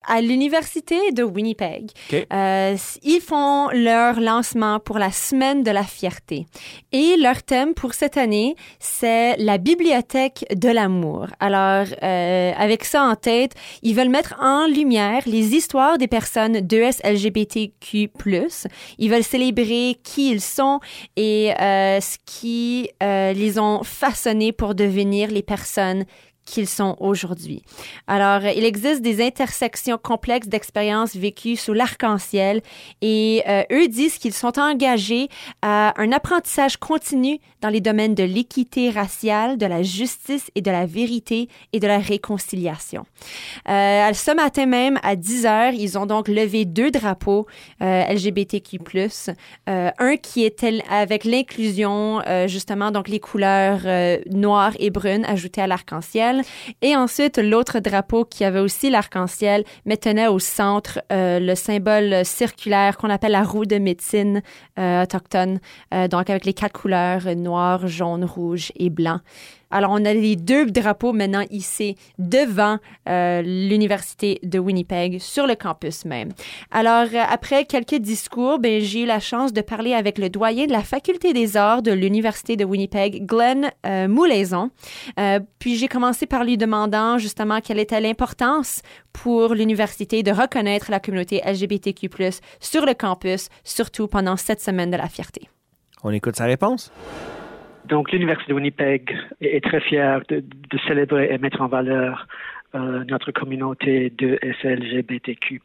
à l'Université de Winnipeg. Okay. Ils font leur lancement pour la Semaine de la fierté. Et leur thème pour cette année, c'est la bibliothèque de l'amour. Alors, avec ça en tête, ils veulent mettre en lumière les histoires des personnes LGBTQ+. Ils veulent célébrer qui ils sont et ce qui les ont façonnés pour devenir les personnes qu'ils sont aujourd'hui. Alors, il existe des intersections complexes d'expériences vécues sous l'arc-en-ciel et eux disent qu'ils sont engagés à un apprentissage continu dans les domaines de l'équité raciale, de la justice et de la vérité et de la réconciliation. Ce matin même, à 10h, ils ont donc levé 2 drapeaux LGBTQ+, un qui était avec l'inclusion, justement, donc les couleurs noires et brunes ajoutées à l'arc-en-ciel. Et ensuite, l'autre drapeau qui avait aussi l'arc-en-ciel, mais tenait au centre le symbole circulaire qu'on appelle la roue de médecine autochtone, donc avec les 4 couleurs, noir, jaune, rouge et blanc. Alors, on a les 2 drapeaux maintenant hissés devant l'Université de Winnipeg, sur le campus même. Alors, après quelques discours, j'ai eu la chance de parler avec le doyen de la Faculté des arts de l'Université de Winnipeg, Glenn Moulaison. Puis, j'ai commencé par lui demandant justement quelle était l'importance pour l'université de reconnaître la communauté LGBTQ+, sur le campus, surtout pendant cette semaine de la fierté. On écoute sa réponse. Donc, l'Université de Winnipeg est très fière de célébrer et mettre en valeur notre communauté de LGBTQ+.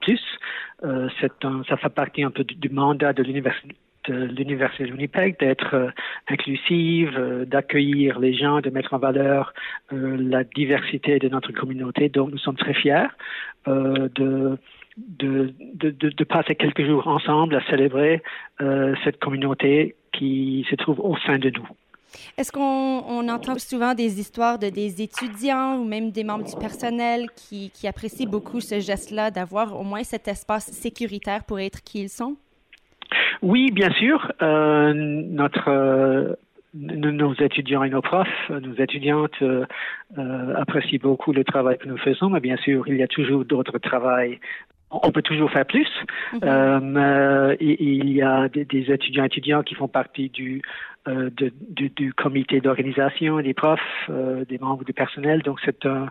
Ça fait partie un peu du mandat de l'Université de Winnipeg d'être inclusive, d'accueillir les gens, de mettre en valeur la diversité de notre communauté. Donc, nous sommes très fiers de passer quelques jours ensemble à célébrer cette communauté qui se trouve au sein de nous. Est-ce qu'on entend souvent des histoires de des étudiants ou même des membres du personnel qui apprécient beaucoup ce geste-là, d'avoir au moins cet espace sécuritaire pour être qui ils sont? Oui, bien sûr. Nos étudiants et nos profs, nos étudiantes apprécient beaucoup le travail que nous faisons, mais bien sûr, il y a toujours d'autres travails. On peut toujours faire plus. Il y a des étudiants qui font partie du comité d'organisation, des profs, des membres du personnel. Donc, c'est un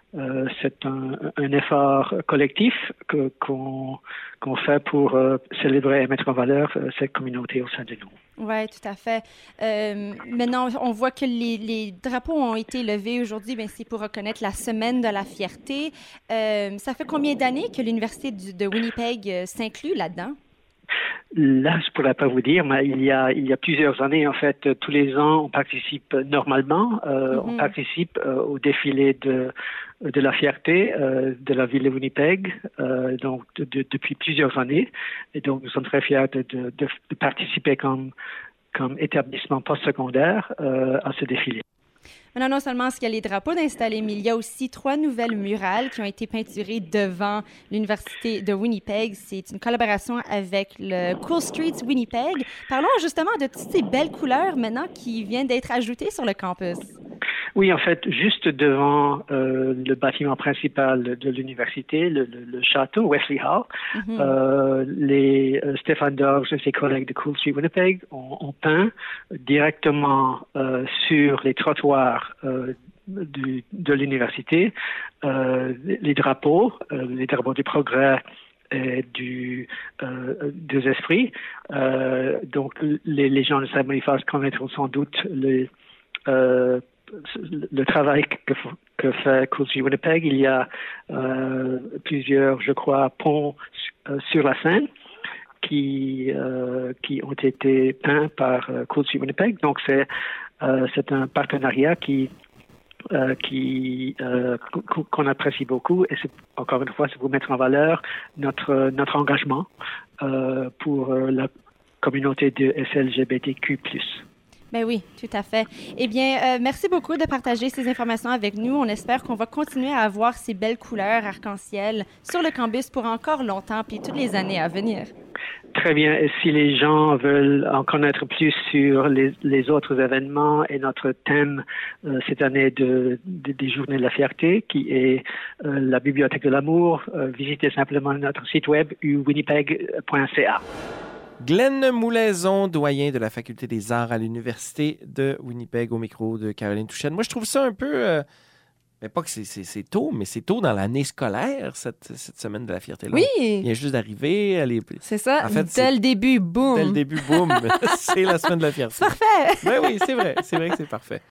effort collectif qu'on fait pour célébrer et mettre en valeur cette communauté au sein de nous. Oui, tout à fait. Maintenant, on voit que les drapeaux ont été levés aujourd'hui. C'est pour reconnaître la Semaine de la fierté. Ça fait combien d'années que l'Université de Winnipeg s'inclut là-dedans? Là, je ne pourrais pas vous dire, mais il y a plusieurs années, en fait, tous les ans, on participe normalement. On participe au défilé de la fierté de la ville de Winnipeg, donc depuis plusieurs années. Et donc, nous sommes très fiers de participer comme établissement postsecondaire à ce défilé. Maintenant, non seulement est-ce qu'il y a les drapeaux d'installer, mais il y a aussi 3 nouvelles murales qui ont été peinturées devant l'Université de Winnipeg. C'est une collaboration avec le Cool Streets Winnipeg. Parlons justement de toutes ces belles couleurs maintenant qui viennent d'être ajoutées sur le campus. Oui, en fait, juste devant le bâtiment principal de l'université, le château Wesley Hall, Stéphane Dorges et ses collègues de Cool Street Winnipeg ont peint directement sur les trottoirs de l'université les drapeaux du progrès et des esprits. Donc, les gens de Saint-Boniface connaîtront sans doute le travail que fait Cool Street Winnipeg. Il y a plusieurs, je crois, ponts sur la Seine qui ont été peints par Cool Street Winnipeg. Donc, c'est un partenariat qu'on apprécie beaucoup, et c'est encore une fois, c'est pour mettre en valeur notre engagement pour la communauté de LGBTQ+. Ben oui, tout à fait. Eh bien, merci beaucoup de partager ces informations avec nous. On espère qu'on va continuer à avoir ces belles couleurs arc-en-ciel sur le campus pour encore longtemps, puis toutes les années à venir. Très bien. Et si les gens veulent en connaître plus sur les autres événements et notre thème cette année des Journées de la Fierté, qui est la Bibliothèque de l'amour, visitez simplement notre site web winnipeg.ca. Glenn Moulaison, doyen de la Faculté des arts à l'Université de Winnipeg, au micro de Caroline Touchette. Moi, je trouve ça un peu... mais pas que c'est tôt, mais c'est tôt dans l'année scolaire, cette semaine de la fierté-là. Oui! Il vient juste d'arriver. C'est ça. En fait, dès le début, boum! Dès le début, boum! C'est la semaine de la fierté. C'est parfait! Ben oui, c'est vrai. C'est vrai que c'est parfait.